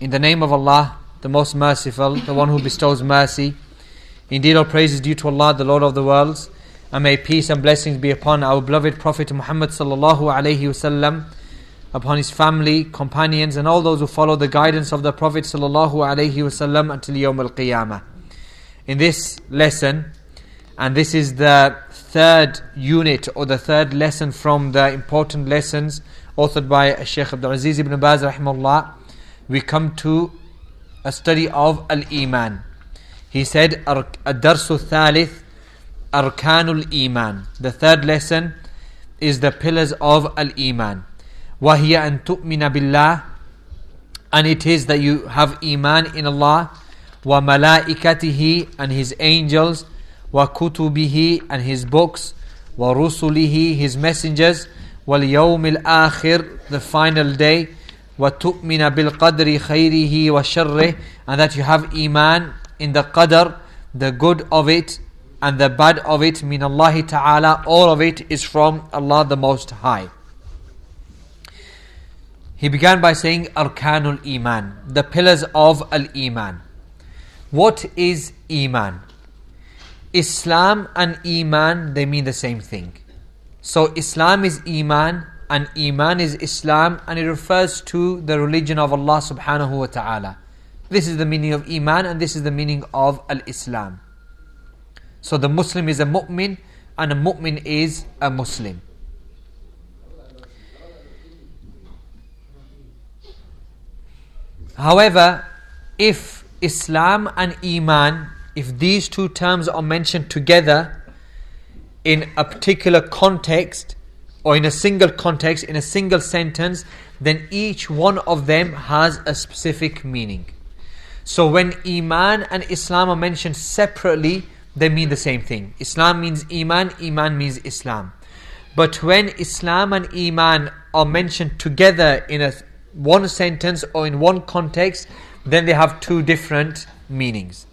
In the name of Allah, the most merciful, the one who bestows mercy. Indeed, all praise is due to Allah, the Lord of the worlds. And may peace and blessings be upon our beloved Prophet Muhammad sallallahu alaihi wasallam, upon his family, companions, and all those who follow the guidance of the Prophet sallallahu alaihi wasallam until Yawm al-Qiyamah. In this lesson, and this is the third unit or the third lesson from the important lessons authored by Shaykh Abdul Aziz ibn Baz rahimahullah, we come to a study of Al-Iman. He said, Ad-Darsu Thalith, Arkanul Iman. The third lesson is the pillars of Al-Iman. وَهِيَ أَن تُؤْمِنَ بِاللَّهِ, and it is that you have Iman in Allah, وَمَلَائِكَتِهِ, and His angels, وَكُتُبِهِ, and His books, وَرُسُلِهِ, His messengers, وَالْيَوْمِ الْآخِرِ, the final day, وَتُؤْمِنَ بِالْقَدْرِ خَيْرِهِ وَشَرِّهِ, and that you have Iman in the qadr, the good of it and the bad of it, min Allah Ta'ala, all of it is from Allah the Most High. He began by saying Arkanul Iman, the pillars of Al-Iman. What is Iman? Islam and Iman, they mean the same thing. So Islam is Iman and Iman is Islam, and it refers to the religion of Allah subhanahu wa ta'ala. This is the meaning of Iman and this is the meaning of Al-Islam. So the Muslim is a mu'min and a mu'min is a Muslim. However, if Islam and Iman, if these two terms are mentioned together in a particular context or in a single context, in a single sentence, then each one of them has a specific meaning. So when Iman and Islam are mentioned separately, they mean the same thing. Islam means Iman, Iman means Islam. But when Islam and Iman are mentioned together in one sentence or in one context, then they have two different meanings.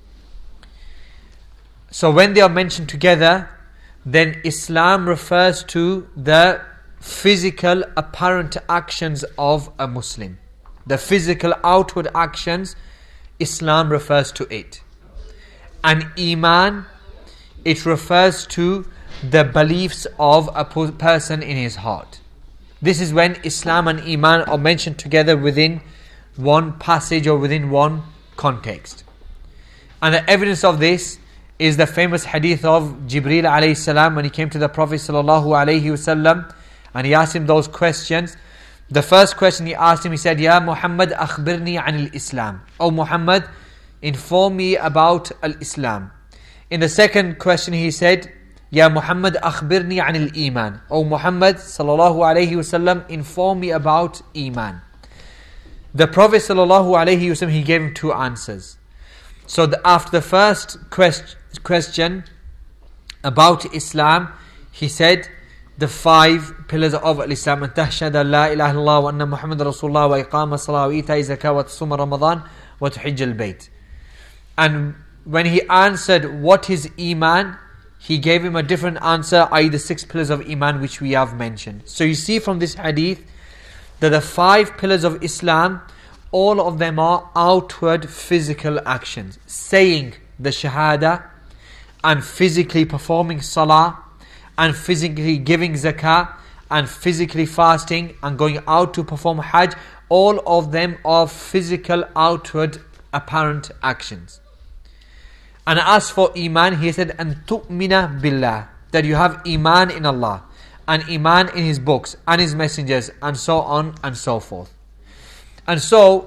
So when they are mentioned together, then Islam refers to the physical apparent actions of a Muslim. The physical outward actions, Islam refers to it. And Iman, it refers to the beliefs of a person in his heart. This is when Islam and Iman are mentioned together within one passage or within one context. And the evidence of this is the famous hadith of Jibreel alayhi salam when he came to the Prophet sallallahu alayhi wasallam and he asked him those questions. The first question he asked him, he said, Ya Muhammad, akhbirni anil Islam. O Muhammad, inform me about al-Islam. In the second question he said, Ya Muhammad, akhbirni anil Iman. O Muhammad sallallahu alayhi wasallam, inform me about Iman. The Prophet sallallahu alayhi wasallam, he gave him two answers. So after the first question about Islam, he said the five pillars of Islam: an tahshada la ilaha illallah wa anna Muhammad Rasulullah wa iqama salah wa ita'i zakah wa tasuma Ramadan wa tuhijj al-bayt. And when he answered what is Iman, he gave him a different answer, i.e. the six pillars of Iman which we have mentioned. So you see from this hadith that the five pillars of Islam, all of them are outward physical actions. Saying the Shahada, and physically performing Salah, and physically giving Zakah, and physically fasting, and going out to perform Hajj. All of them are physical, outward, apparent actions. And as for Iman, he said, "An tu'mina billah," that you have Iman in Allah, and Iman in His books, and His messengers, and so on and so forth. And so,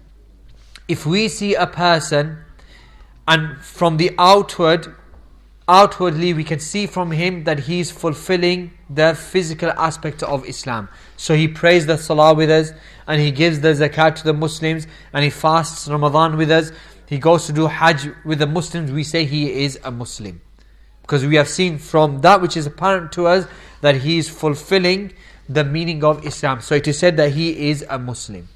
if we see a person, and from the outwardly we can see from him that he is fulfilling the physical aspect of Islam. So he prays the Salah with us, and he gives the Zakat to the Muslims, and he fasts Ramadan with us. He goes to do Hajj with the Muslims. We say he is a Muslim, because we have seen from that which is apparent to us that he is fulfilling the meaning of Islam. So it is said that he is a Muslim.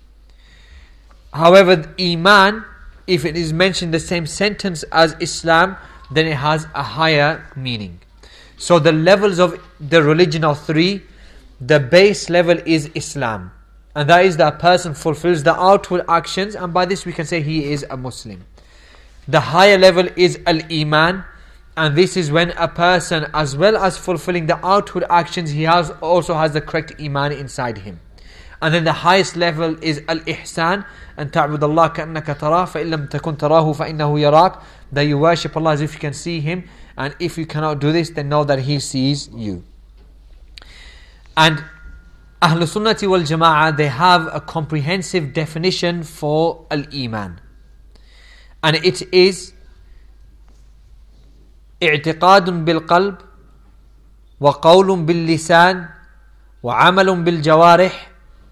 However, Iman, if it is mentioned in the same sentence as Islam, then it has a higher meaning. So the levels of the religion are three. The base level is Islam. And that is that a person fulfills the outward actions, and by this we can say he is a Muslim. The higher level is al-Iman, and this is when a person, as well as fulfilling the outward actions, he also has the correct Iman inside him. And then the highest level is al-Ihsan, and ta'bud Allah ka'annaka tarah, fa illam takun tarahu fa innahu yarak, that you worship Allah as if you can see Him, and if you cannot do this, then know that He sees you. And Ahlul Sunnati wal Jama'ah, they have a comprehensive definition for al-Iman. And it is اعتقاد بالقلب وقول باللسان وعمل بالجوارح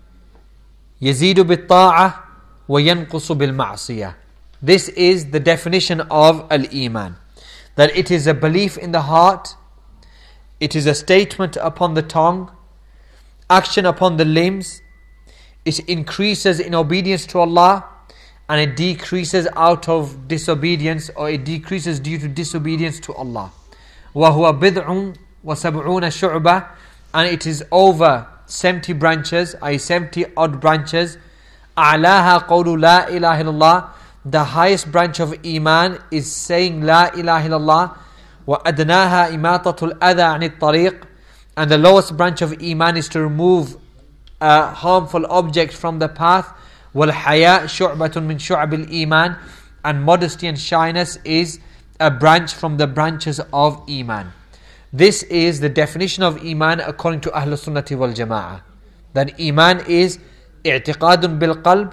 يزيد بالطاعة وينقص بالمعصية. This is the definition of al-Iman. That it is a belief in the heart, it is a statement upon the tongue, action upon the limbs, it increases in obedience to Allah, and it decreases out of disobedience, or it decreases due to disobedience to Allah. وَهُوَ بِضْعٌ وَسَبْعُونَ شُعْبَةً, and it is over 70 branches, i.e. 70 odd branches. أَعْلَاهَا قَوْلُ لَا إِلَهِ إِلَّاللَّهِ, the highest branch of Iman is saying La ilaha illallah. وَأَدْنَاهَا إِمَاطَةُ الْأَذَى عَنِ الطَّرِيقِ, and the lowest branch of Iman is to remove a harmful object from the path. وَالْحَيَاءُ شُعْبَةٌ مِّن شُعَبِ الْإِيمَانِ, and modesty and shyness is a branch from the branches of Iman. This is the definition of Iman according to Ahlul Sunnati wal Jama'ah. That Iman is اعتقاد بالقلب,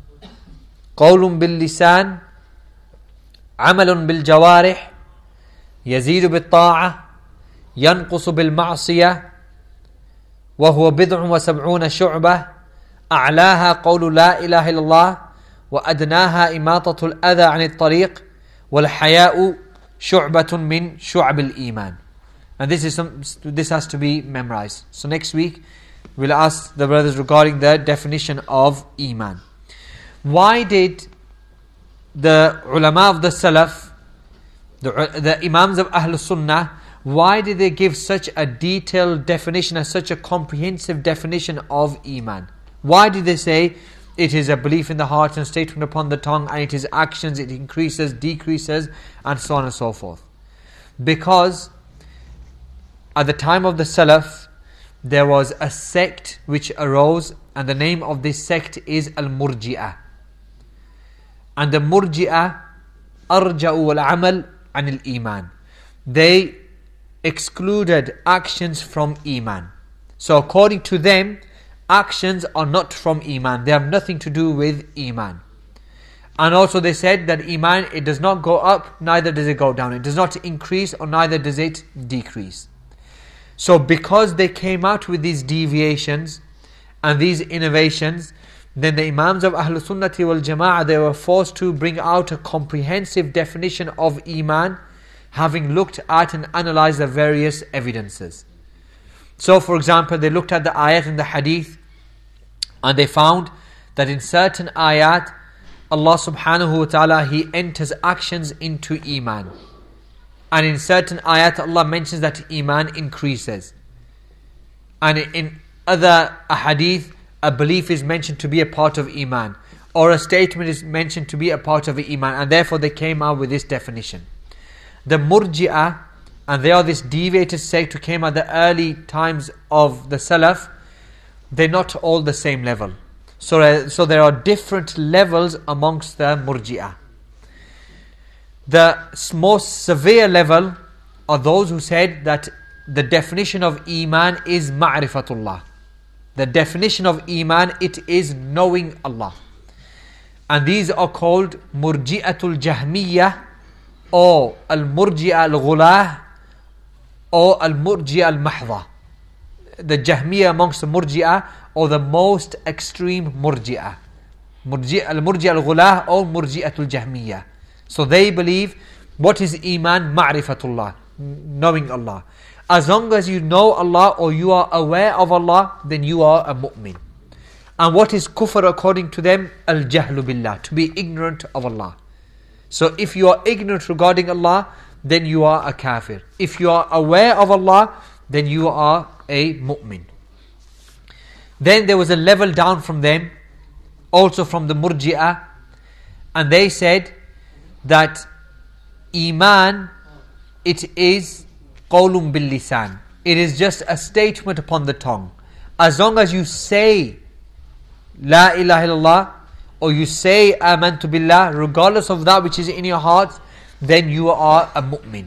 قول باللسان, عمل بالجوارح, يزيد بالطاعة, ينقص بالمعصية, وهو بضع وسبعون شعبة, أعلاها قول لا إله إلا الله, وأدناها إماطة الأذى عن الطريق, والحياء شعبة من شعب الإيمان. And this has to be memorized. So next week we'll ask the brothers regarding the definition of Iman. Why did the ulama of the Salaf, the Imams of Ahlul Sunnah, why did they give such a detailed definition and such a comprehensive definition of Iman? Why did they say it is a belief in the heart and statement upon the tongue, and it is actions, it increases, decreases, and so on and so forth? Because at the time of the Salaf, there was a sect which arose, and the name of this sect is Al-Murji'ah. And the Murji'ah arja'u al-amal an al-Iman. They excluded actions from Iman. So according to them, actions are not from Iman. They have nothing to do with Iman. And also they said that Iman, it does not go up, neither does it go down. It does not increase, or neither does it decrease. So because they came out with these deviations and these innovations, then the Imams of Ahlul Sunnati wal Jama'ah, they were forced to bring out a comprehensive definition of Iman, having looked at and analysed the various evidences. So for example, they looked at the ayat and the hadith, and they found that in certain ayat, Allah subhanahu wa ta'ala, He enters actions into Iman. And in certain ayat, Allah mentions that Iman increases. And in other hadith, a belief is mentioned to be a part of Iman, or a statement is mentioned to be a part of Iman, and therefore they came out with this definition. The Murji'ah, and they are this deviated sect who came at the early times of the Salaf, they're not all the same level. So there are different levels amongst the Murji'ah. The most severe level are those who said that the definition of Iman is Ma'rifatullah. The definition of Iman, it is knowing Allah. And these are called Murji'atul Jahmiyyah, or Al-Murji'ah Al-Ghulah, or Al-Murji'ah Al-Mahdha. The Jahmiyyah amongst the Murji'ah, or the most extreme Murji'ah. Al-Murji'ah Al-Ghulah, or Murji'atul Jahmiyyah. So they believe, what is Iman? Ma'rifatullah, knowing Allah. As long as you know Allah, or you are aware of Allah, then you are a mu'min. And what is kufr according to them? Al-Jahlu Billah, to be ignorant of Allah. So if you are ignorant regarding Allah, then you are a kafir. If you are aware of Allah, then you are a mu'min. Then there was a level down from them, also from the Murji'ah, and they said that Iman, it is qawlun bil lisan. It is just a statement upon the tongue. As long as you say La ilaha illallah, or you say Amantu billah, regardless of that which is in your heart, then you are a mu'min.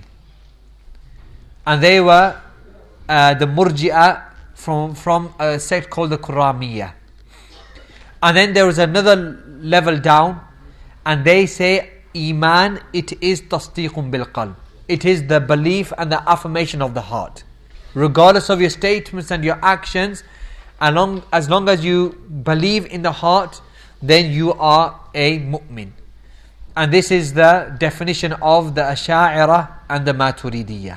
And they were the Murji'ah from a sect called the Quramiyah. And then there was another level down, and they say Iman, it is tasdiqun bil qalb. It is the belief and the affirmation of the heart. Regardless of your statements and your actions, as long as you believe in the heart, then you are a mu'min. And this is the definition of the Asha'ira and the Maturidiyah.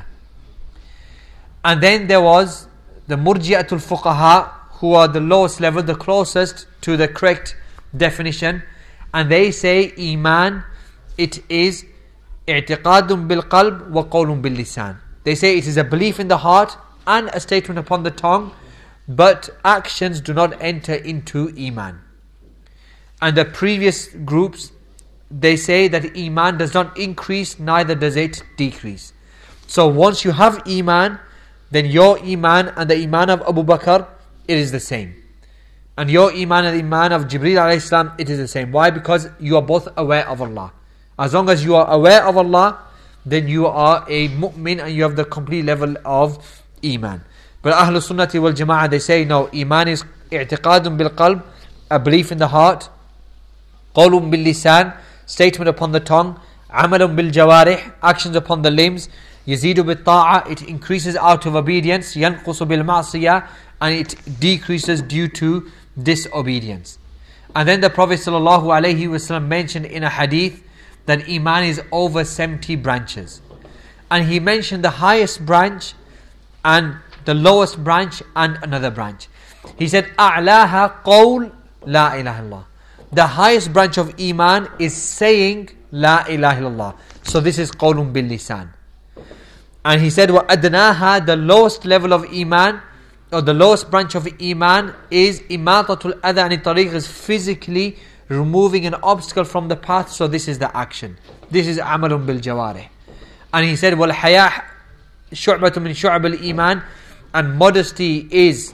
And then there was the Murji'atul Fuqaha, who are the lowest level, the closest to the correct definition. And they say Iman, it is i'tiqadun bil qalb wa qawlun bil lisan. They say it is a belief in the heart and a statement upon the tongue, but actions do not enter into Iman. And the previous groups, they say that Iman does not increase, neither does it decrease. So once you have Iman, then your Iman and the Iman of Abu Bakr, it is the same. And your Iman and the Iman of Jibreel alayhi salam, it is the same. Why? Because you are both aware of Allah. As long as you are aware of Allah, then you are a mu'min and you have the complete level of Iman. But Ahlul Sunnati wal Jama'ah, they say no, Iman is i'tiqadun bil qalb, a belief in the heart, qawlun bil lisan, statement upon the tongue, amalun bil jawarih, actions upon the limbs, yazidu bil ta'a, it increases out of obedience, yanqusu bil ma'siyah, and it decreases due to disobedience. And then the Prophet ﷺ mentioned in a hadith that Iman is over 70 branches. And he mentioned the highest branch and the lowest branch and another branch. He said, أَعْلَاهَا قَوْلْ لَا إِلَهَ اللَّهِ. The highest branch of Iman is saying La ilaha illallah. So this is qawlun bil lisan. And he said, وَأَدْنَاهَا, the lowest level of Iman, or the lowest branch of Iman, is imatatul adha ani tariq, is physically removing an obstacle from the path. So this is the action. This is amalun bil jawarih. And he said, وَالْحَيَاء شُعْبَةٌ مِنْ شُعْبِ الْإِيمَانِ, and modesty is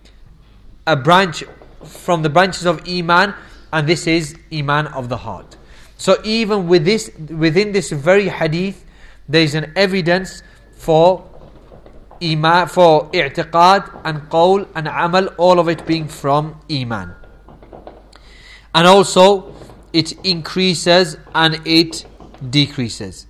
a branch from the branches of Iman, and this is Iman of the heart. So even with this, within this very hadith, there is an evidence for Iman, for i'tiqad and qawl and amal, all of it being from Iman. And also it increases and it decreases.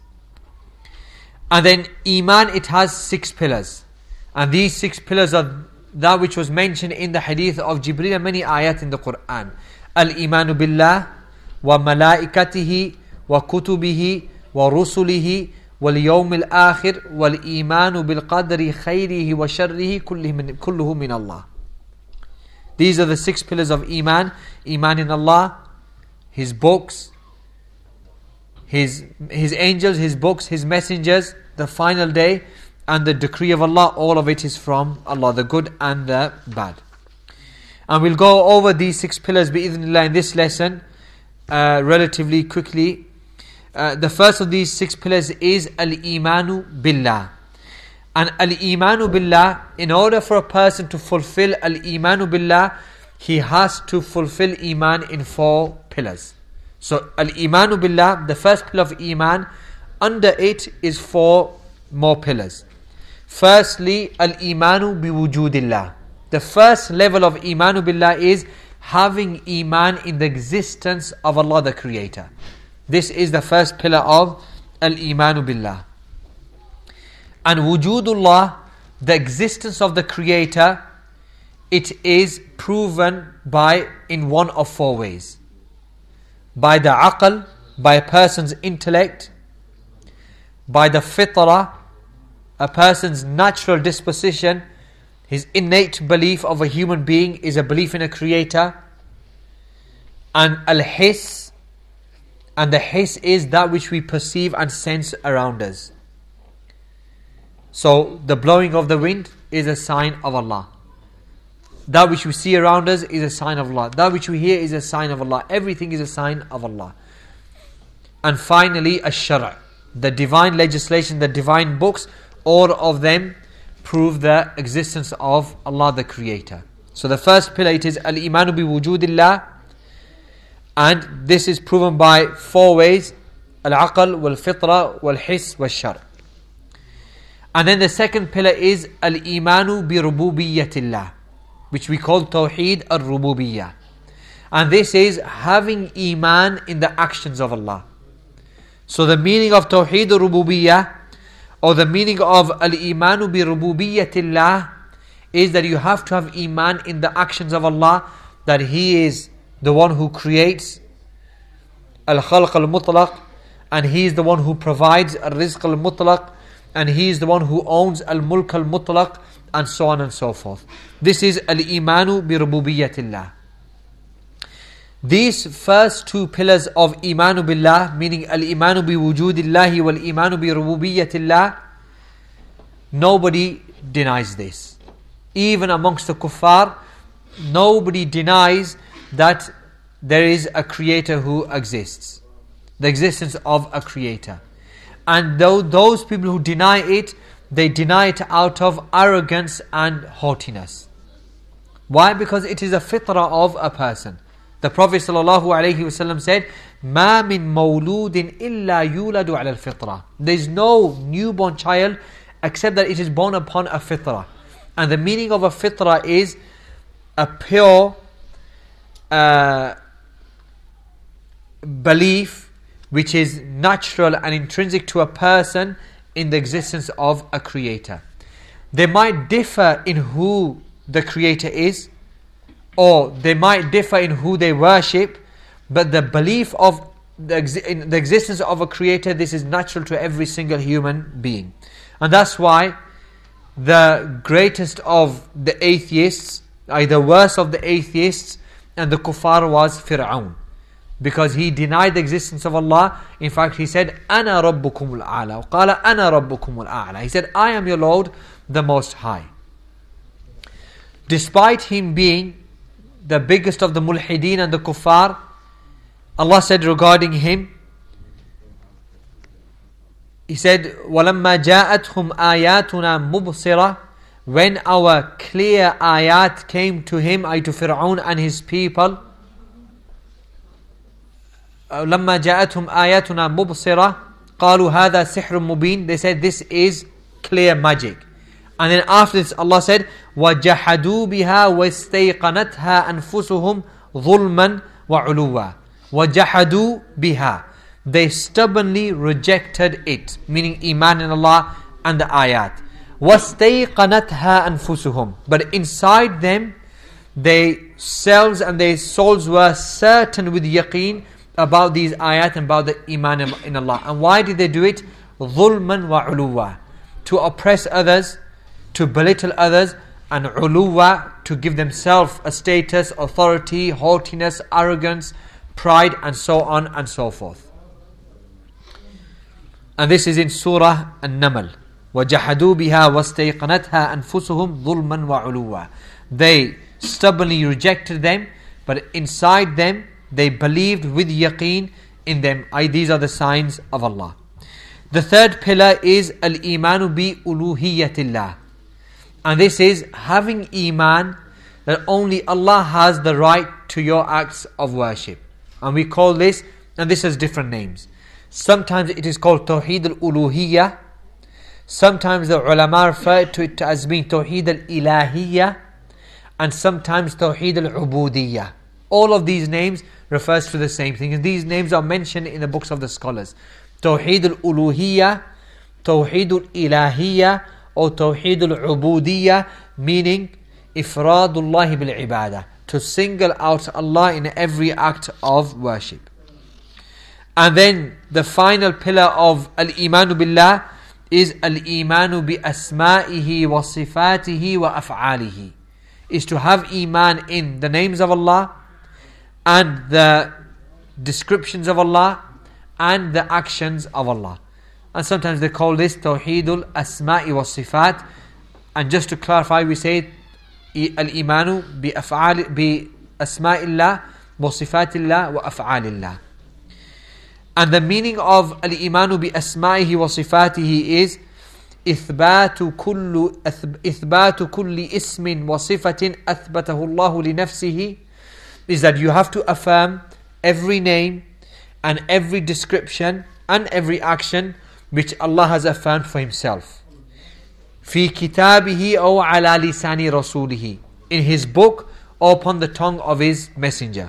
And then Iman, it has 6 pillars. And these 6 pillars are that which was mentioned in the hadith of Jibreel and many ayat in the Quran. Al-imanu billah wa malaikatihi wa kutubihi wa rusulihi wal yawmil akhir wal imanu bil qadri khayrihi wa sharrihi kulluhu min Allah. These are the 6 pillars of Iman. Iman in Allah, His books, His angels, His books, His messengers, the final day, and the decree of Allah. All of it is from Allah, the good and the bad. And we'll go over these 6 pillars bi'idhnillah in this lesson relatively quickly. The first of these 6 pillars is al-imanu billah. And al-imanu billah, in order for a person to fulfill al-imanu billah, he has to fulfill Iman in 4 pillars. So al-imanu billah, the first pillar of Iman, under it is 4 more pillars. Firstly, al-imanu biwujudillah. The first level of imanu billah is having Iman in the existence of Allah the Creator. This is the first pillar of al-imanu billah. And wujudullah, the existence of the Creator, it is proven in one of 4 ways. By the aql, by a person's intellect, by the fitrah, a person's natural disposition, his innate belief of a human being is a belief in a Creator, and al-hiss, and the hiss is that which we perceive and sense around us. So the blowing of the wind is a sign of Allah. That which we see around us is a sign of Allah. That which we hear is a sign of Allah. Everything is a sign of Allah. And finally, ash-shara', the divine legislation, the divine books, all of them prove the existence of Allah the Creator. So the first pillar, it is al-imanu bi wujudillah, and this is proven by 4 ways: al-aql, wal-fitra, wal-hiss, wal-shar'. And then the second pillar is al-imanu bi rububiyyatillah, which we call tawheed al-rububiyyah. And this is having iman in the actions of Allah. So the meaning of tawheed al-rububiyyah, or the meaning of al-imanu bi rububiyyatillah, is that you have to have iman in the actions of Allah, that He is the one who creates al-khalq al-mutlaq, and He is the one who provides al-rizq al-mutlaq, and He is the one who owns al-mulk al-mutlaq, and so on and so forth. This is al-imanu bi rububiyyatillah. These first 2 pillars of imanu billah, meaning al-imanu bi wujudillahi wal imanu bi rububiyyatillah, nobody denies this. Even amongst the kuffar, nobody denies that there is a creator who exists. The existence of a creator. And though those people who deny it, they deny it out of arrogance and haughtiness. Why? Because it is a fitrah of a person. The Prophet ﷺ said, مَا مِن مَوْلُودٍ إِلَّا يُولَدُ عَلَى الْفِطْرَةِ. There is no newborn child except that it is born upon a fitrah. And the meaning of a fitrah is a pure belief which is natural and intrinsic to a person in the existence of a creator. They might differ in who the creator is, or they might differ in who they worship, but the belief of the existence of a creator, this is natural to every single human being. And that's why the greatest of the atheists, the worst of the atheists and the kuffar, was Fir'aun, because he denied the existence of Allah. In fact, he said, أَنَا رَبُّكُمُ الْأَعْلَى. قَالَ أَنَا رَبُّكُمُ الْأَعْلَى. He said, I am your Lord, the Most High. Despite him being the biggest of the mulhideen and the kuffar, Allah said regarding him, He said, وَلَمَّا جَاءَتْهُمْ آيَاتُنَا مُبْصِرَةً. When our clear ayat came to him, to Fir'aun and his people, لَمَّا جَاءَتْهُمْ آيَاتُنَا مُبْصِرَةً قَالُوا هَذَا سِحْرٌ مُبِينٌ. They said, this is clear magic. And then after this, Allah said, وَجَحَدُوا بِهَا وَاسْتَيْقَنَتْهَا أَنفُسُهُمْ ظُلْمًا وَعُلُوًّا. وَجَحَدُوا بِهَا. They stubbornly rejected it, meaning iman in Allah and the ayat. وَاسْتَيْقَنَتْهَا أَنفُسُهُمْ. But inside them, their selves and their souls were certain with yaqeen about these ayat and about the iman in Allah. And why did they do it? ظُلْمًا وَعُلُوًّا. To oppress others, to belittle others, and uluwa, to give themselves a status, authority, haughtiness, arrogance, pride, and so on and so forth. And this is in Surah An-Naml. وَجَحَدُوا بِهَا وَاسْتَيْقَنَتْهَا أَنفُسُهُمْ ظُلْمًا وَعُلُوًّا. They stubbornly rejected them, but inside them they believed with yaqeen in them. These are the signs of Allah. The third pillar is al-imanu bi uluhiyatillah. And this is having iman that only Allah has the right to your acts of worship. And we call this, and this has different names. Sometimes it is called Tawheed al-Uluhiyya. Sometimes the ulama refer to it as being Tawheed al-Ilahiyya. And sometimes Tawheed al-Ubudiyya. All of these names refers to the same thing. And these names are mentioned in the books of the scholars. Tawheed al-Uluhiyya, Tawheed al-Ilahiyya, or Tawheed al-Ubudiyya, meaning Ifradullah bil-Ibadah, to single out Allah in every act of worship. And then the final pillar of al-Imanu billah is al-Imanu bi asma'ihi wa sifatihi wa af'alihi, is to have iman in the names of Allah and the descriptions of Allah and the actions of Allah. And sometimes they call this Tawheedul Asma'i wa Sifat. And just to clarify, we say الإيمان بأسماء الله وصفات الله وأفعال الله. And the meaning of الإيمان بأسمائه وصفاته is إثبات كل اسم وصفة أثبته الله لنفسه, is that you have to affirm every name and every description and every action which Allah has affirmed for Himself. في كتابه أو على لسان رسوله, in His book or upon the tongue of His messenger.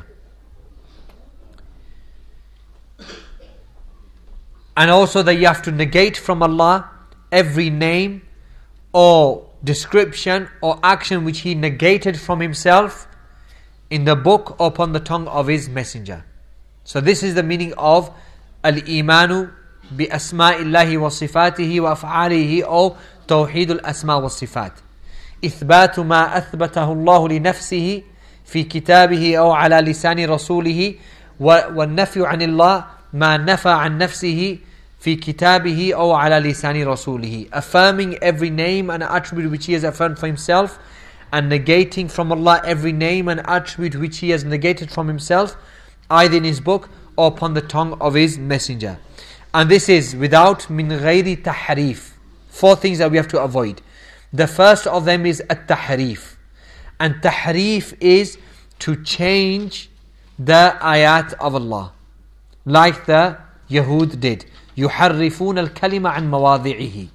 And also that you have to negate from Allah every name or description or action which He negated from Himself in the book or upon the tongue of His messenger. So this is the meaning of al-imanu bi asma'illahi wa sifatihi wa af'alihi, or توحيد الأسماء والصفات. إثبات ما أثبته الله لنفسه في كتابه أو على لسان رسوله, والنفي عن الله ما نفى عن نفسه في كتابه أو على لسان رسوله. Affirming every name and attribute which He has affirmed for Himself, and negating from Allah every name and attribute which He has negated from Himself, either in His book or upon the tongue of His messenger. And this is without min غير tahrif. 4 things that we have to avoid. The first of them is at-tahrif. And tahrif is to change the ayat of Allah, like the Yahud did. يحرفون الكلمة عن مواضعه.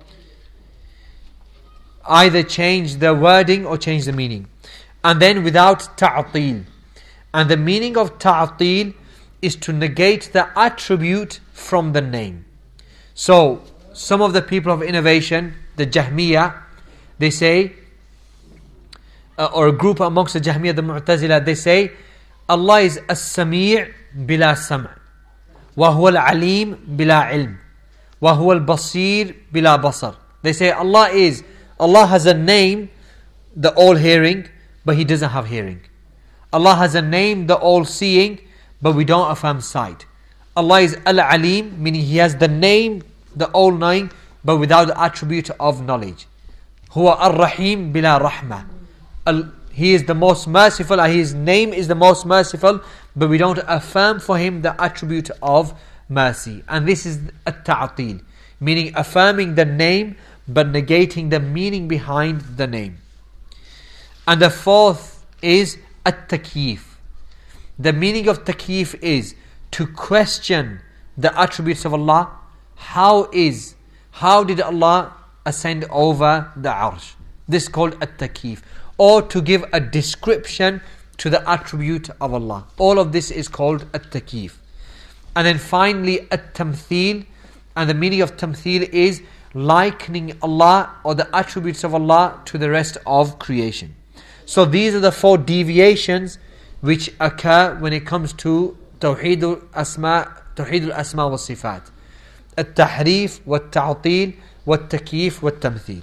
Either change the wording or change the meaning. And then without ta'til. And the meaning of ta'til is to negate the attribute from the name. So some of the people of innovation, the Jahmiyyah, they say, or a group amongst the Jahmiyyah, the Mu'tazila, they say Allah is as-sami' bila sam', wa huwa al-alim bila ilm, wa huwa al-basir bila basar. They say Allah has a name, the all-hearing, but He doesn't have hearing. Allah has a name, the all-seeing, but we don't affirm sight. Allah is al-alim, meaning He has the name, the all-knowing, but without the attribute of knowledge. Huwa ar-rahim bila rahmah. He is the most merciful, His name is the most merciful, but we don't affirm for Him the attribute of mercy. And this is at-ta'til, meaning affirming the name but negating the meaning behind the name. And the fourth is at-takyif. The meaning of takyif is to question the attributes of Allah. How did Allah ascend over the arsh? This is called at-takyif. Or to give a description to the attribute of Allah. All of this is called at-takyif. And then finally at-tamthil. And the meaning of tamthil is likening Allah or the attributes of Allah to the rest of creation. So these are the 4 deviations which occur when it comes to Tawheedul Asma wa Sifat. التحريف والتعطيل والتكييف والتمثيل.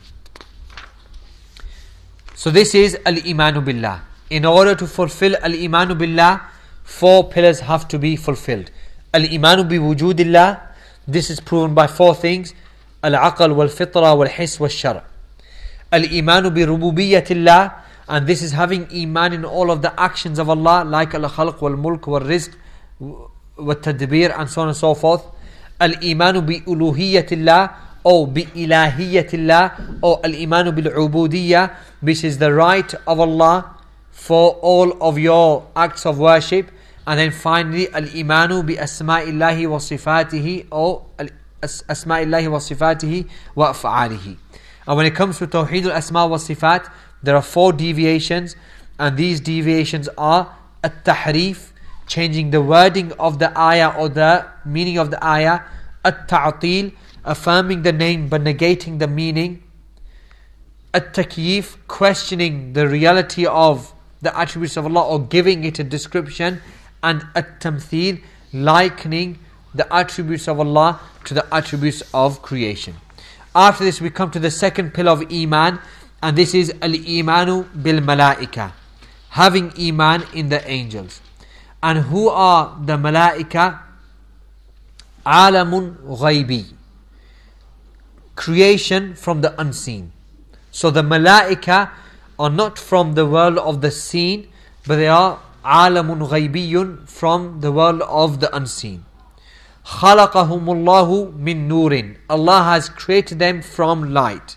So this is al-imanu billah. In order to fulfill al-imanu billah, 4 pillars have to be fulfilled. Al-imanu bi wujudillah. This is proven by 4 things. Al-aql wal-fitra wal-his wal-shar'. Al-imanu bi rububiyyatillah. And this is having iman in all of the actions of Allah, like al-khalq wal-mulk wal-rizq wal-tadbir, and so on and so forth. Al-imanu bi uluhiyyatillah, or bi ilahiyatillah, or al-imanu bil ubudiyya, which is the right of Allah for all of your acts of worship. And then finally al-imanu bi asma'illahi wa sifatihi, or asma'illahi wa sifatihi wa af'alihi. And when it comes to Tawheed al-Asma wa Sifat, there are 4 deviations, and these deviations are at-tahrif, changing the wording of the ayah or the meaning of the ayah; at-ta'til, affirming the name but negating the meaning; at-takyif, questioning the reality of the attributes of Allah or giving it a description; and at-tamthil, likening the attributes of Allah to the attributes of creation. After this we come to the second pillar of Iman, and this is al-imanu bil malaika, having Iman in the angels. And who are the malaika? Alamun ghaybi, creation from the unseen. So the malaika are not from the world of the seen, but they are عالم غيبي, from the world of the unseen. خلقهم الله من نور, Allah has created them from light.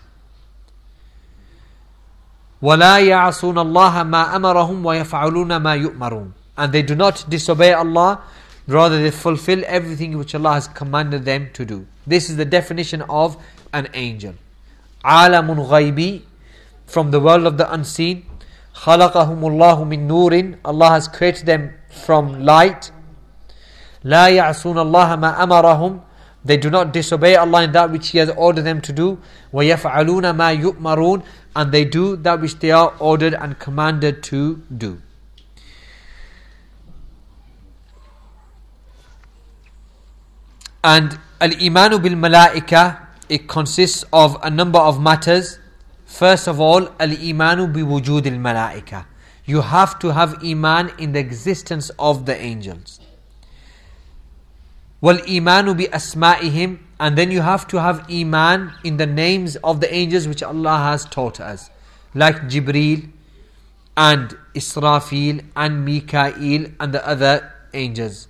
ولا يعصون الله ما أمرهم ويفعلون ما يؤمرون, and they do not disobey Allah, rather they fulfill everything which Allah has commanded them to do. This is the definition of an angel. عالم غيبي, from the world of the unseen. خلقهم الله من نور, Allah has created them from light. لا يعصون الله ما أمرهم, they do not disobey Allah in that which He has ordered them to do. ويفعلون ما يؤمرون, and they do that which they are ordered and commanded to do. And al-imanu bil malaika, it consists of a number of matters. First of all, al-imanu bi wujud al-malaika. You have to have iman in the existence of the angels. Wal-imanu bi asma'ihim, and then you have to have iman in the names of the angels which Allah has taught us, like Jibreel and Israfil and Mikael and the other angels.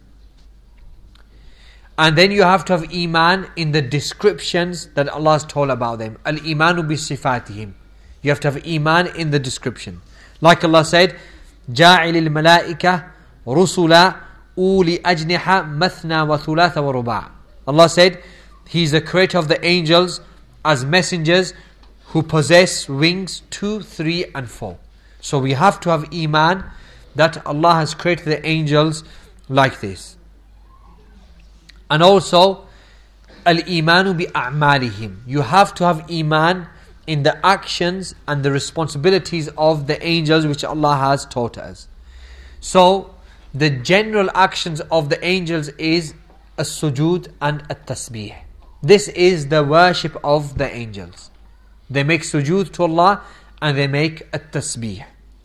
And then you have to have iman in the descriptions that Allah has told about them. Al-imanu bi sifatihim. You have to have iman in the description. Like Allah said, جَاعِلِ الْمَلَائِكَةِ رُسُلًا أُولِي أَجْنِحَ مَثْنَى وَثُلَاثَ وَرُبَاعَ. Allah said, He is the creator of the angels as messengers who possess wings 2, 3 and 4. So we have to have iman that Allah has created the angels like this. And also, al-imanu bi a'malihim. You have to have iman in the actions and the responsibilities of the angels which Allah has taught us. So, the general actions of the angels is as-sujud and at-tasbih. This is the worship of the angels. They make sujud to Allah and they make at-tasbih.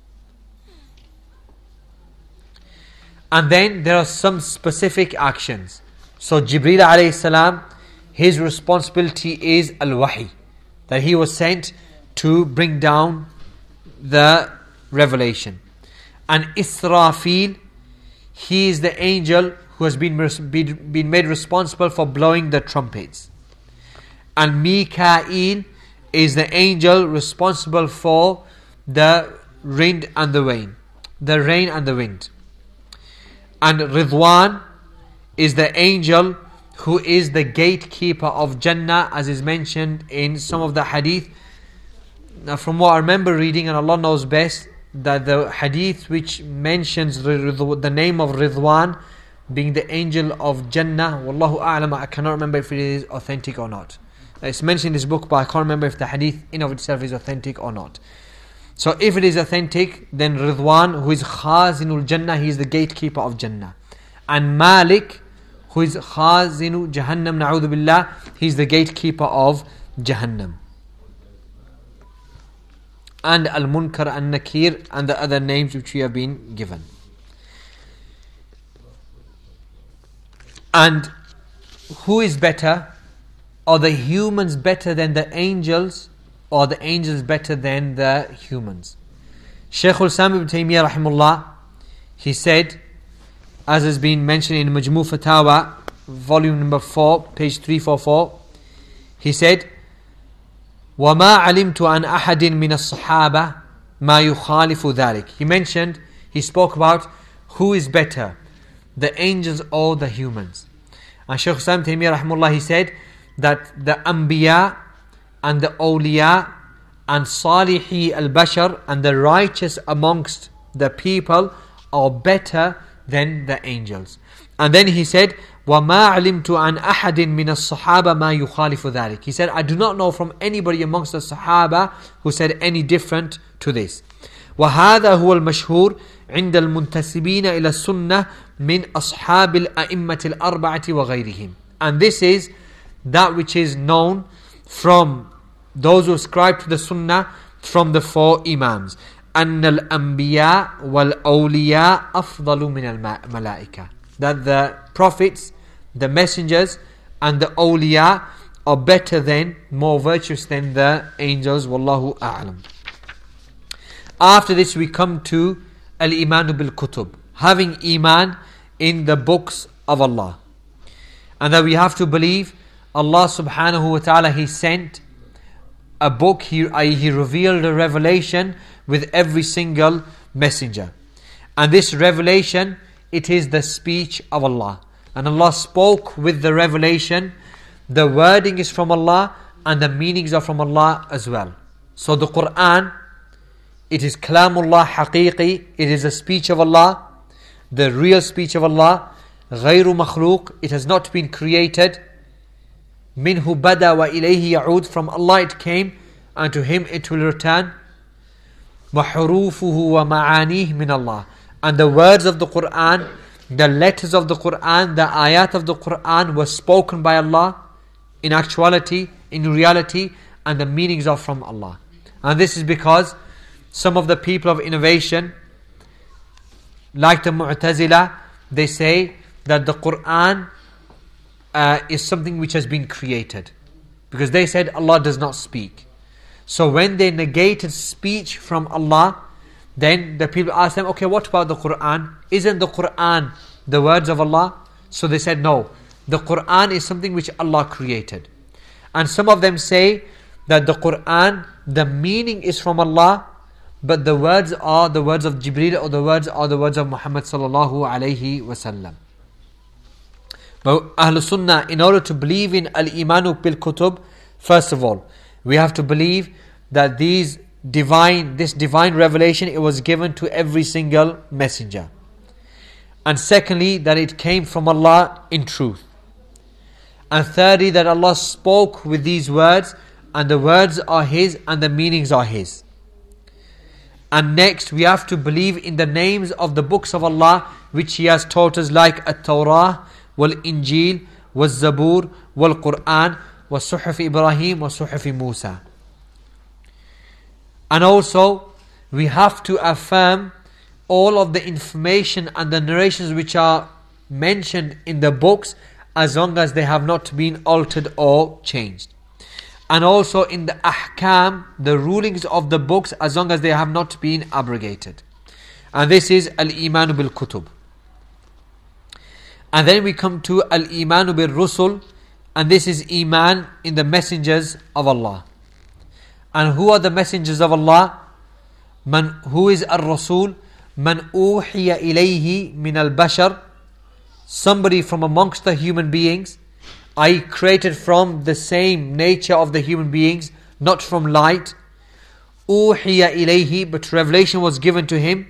And then there are some specific actions. So Jibreel alayhi salam, his responsibility is al-wahi, that he was sent to bring down the revelation. And Israfil, he is the angel who has been made responsible for blowing the trumpets. And Mikael is the angel responsible for the wind and the rain. The rain and the wind. And Ridwan is the angel who is the gatekeeper of Jannah, as is mentioned in some of the hadith. Now, from what I remember reading, and Allah knows best, that the hadith which mentions the name of Ridwan being the angel of Jannah, Wallahu a'lam, I cannot remember if it is authentic or not. It's mentioned in this book, but I can't remember if the hadith in of itself is authentic or not. So if it is authentic, then Ridwan, who is Khazinul Jannah, he is the gatekeeper of Jannah. And Malik, who is Khazinu Jahannam, na'udhu billah, he is the gatekeeper of Jahannam. And Al-Munkar and Nakir and the other names which we have been given. And who is better? Are the humans better than the angels, or the angels better than the humans? Shaykh al-Islam ibn Taymiyyah rahimullah, he said, as has been mentioned in Majmu' Fatawa, volume number 4, page 344, he said, وَمَا عَلِمْتُ عَنْ أَحَدٍ مِنَ الصَّحَابَةِ مَا يُخَالِفُ ذَلِكَ. He spoke about who is better, the angels or the humans. And Shaykh Islam Taymiyyah rahimahullah, he said that the Anbiya and the Awliya and Salihi al-Bashar and the righteous amongst the people are better than the angels. And then he said, وَمَا عَلِمْتُ عَنْ أَحَدٍ مِنَ الصَّحَابَةِ مَا يُخَالِفُ ذَلِكَ. He said, I do not know from anybody amongst the Sahaba who said any different to this. وَهَذَا هُوَ الْمَشْهُورِ عِنْدَ الْمُنْتَسِبِينَ إِلَى السُنَّةِ مِنْ أَصْحَابِ الْأَئِمَّةِ الْأَرْبَعَةِ وَغَيْرِهِمْ. And this is that which is known from those who ascribe to the Sunnah from the 4 Imams. أن الأنبياء والأولياء أفضل من الملائكة. That the prophets, the messengers and the awliya are better than, more virtuous than the angels. Wallahu a'lam. After this we come to al-imanu bil-kutub, having iman in the books of Allah. And that we have to believe Allah subhanahu wa ta'ala, He sent a book, He revealed a revelation with every single messenger. And this revelation, it is the speech of Allah. And Allah spoke with the revelation. The wording is from Allah and the meanings are from Allah as well. So the Quran, it is kalamullah haqiqi, it is a speech of Allah, the real speech of Allah, ghayru makhluq, it has not been created. Minhu bada wa ilayhi ya'ud, from Allah it came and to Him it will return. Wa hurufuhu wa ma'anih min Allah. And the words of the Quran, the letters of the Quran, the ayat of the Quran were spoken by Allah in actuality, in reality, and the meanings are from Allah. And this is because some of the people of innovation, like the Mu'tazila, they say that the Quran is something which has been created. Because they said Allah does not speak. So when they negated speech from Allah, then the people asked them, okay, what about the Quran? Isn't the Quran the words of Allah? So they said, no, the Quran is something which Allah created. And some of them say that the Quran, the meaning is from Allah, but the words are the words of Jibreel, or the words are the words of Muhammad sallallahu alayhi wasallam. But Ahlul Sunnah, in order to believe in al-imanu bil kutub, first of all, we have to believe that this divine revelation, it was given to every single messenger. And secondly, that it came from Allah in truth. And thirdly, that Allah spoke with these words, and the words are His and the meanings are His. And next, we have to believe in the names of the books of Allah which He has taught us, like At-Tawrah, Wal-Injil, Wal-Zabur, Wal-Quran, Wa-Suhuf Ibrahim, Wa-Suhuf Musa. And also, we have to affirm all of the information and the narrations which are mentioned in the books, as long as they have not been altered or changed. And also in the ahkam, the rulings of the books, as long as they have not been abrogated. And this is al-imanu bil kutub. And then we come to al-imanu bil rusul, and this is iman in the messengers of Allah. And who are the messengers of Allah? Who is ar-rasul? Man uhiya ilayhi min al-bashar, somebody from amongst the human beings, i.e. created from the same nature of the human beings, not from light. Uhiya ilayhi, but revelation was given to him.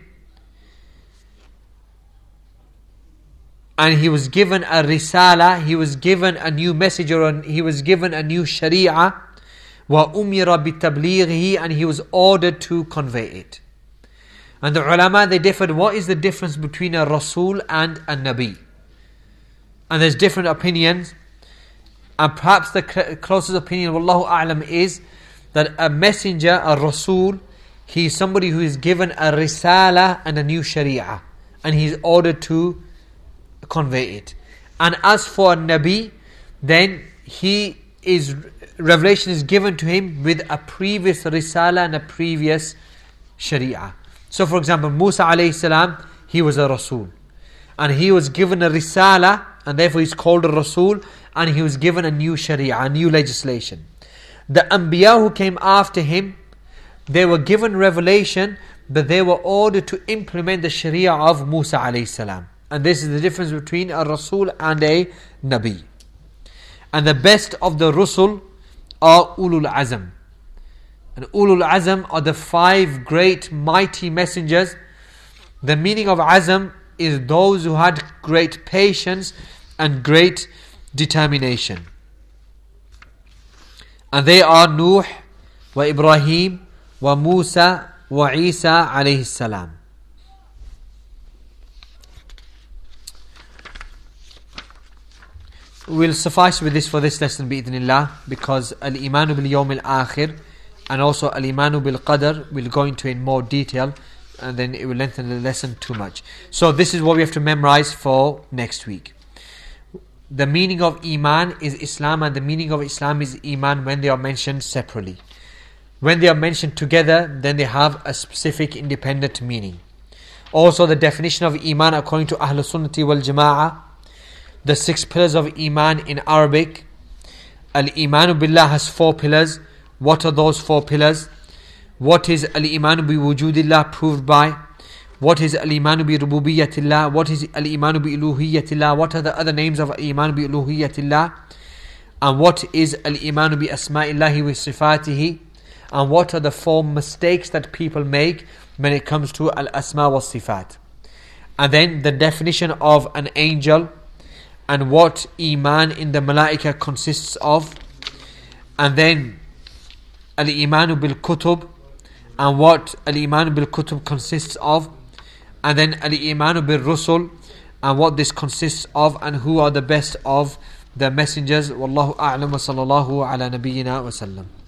And he was given a risala, he was given a new message, or he was given a new sharia. Wa umira bitablighihi, and he was ordered to convey it. And the ulama, they differed, what is the difference between a rasul and a nabi? And there's different opinions. And perhaps the closest opinion, wallahu a'lam, is that a messenger, a rasul, he is somebody who is given a risala and a new sharia, and he is ordered to convey it. And as for a nabi, then revelation is given to him with a previous risala and a previous sharia. So for example, Musa alayhi salam, he was a rasul, and he was given a risala, and therefore he's called a rasul, and he was given a new sharia, a new legislation. The anbiya who came after him, they were given revelation, but they were ordered to implement the sharia of Musa alayhi salam. And this is the difference between a rasul and a nabi. And the best of the rusul are ulul azm. And ulul azm are the 5 great mighty messengers. The meaning of azm is those who had great patience and great determination. And they are Nuh, wa Ibrahim, wa Musa, wa Isa alayhi salam. We'll suffice with this for this lesson bi'idhnillah, because al-imanu bil yawm al-akhir and also al-imanu bil qadr will go into in more detail, and then it will lengthen the lesson too much. So this is what we have to memorize for next week. The meaning of iman is Islam, and the meaning of Islam is iman when they are mentioned separately. when they are mentioned together, then they have a specific independent meaning. Also, the definition of Iman according to Ahlul Sunnati wal Jama'ah, the 6 pillars of Iman in Arabic. Al-Imanu Billah has 4 pillars. What are those 4 pillars? What is Al-Imanu bi wujudillah proved by? What is Al-Imanu bi rububiyatillah? What is Al-Imanu bi iluhiyatillah? What are the other names of Al-Imanu bi iluhiyatillah? And what is Al-Imanu bi asma'illahi wa sifatihi? And what are the 4 mistakes that people make when it comes to Al-Asma wa Sifat? And then the definition of an angel, and what Iman in the Malaika consists of. And then Al-Imanu bil-Kutub, and what Al-Imanu bil-Kutub consists of. And then Al-Imanu bil-Rusul, and what this consists of, and who are the best of the messengers. Wallahu a'lam wa sallallahu ala nabiyyina wa sallam.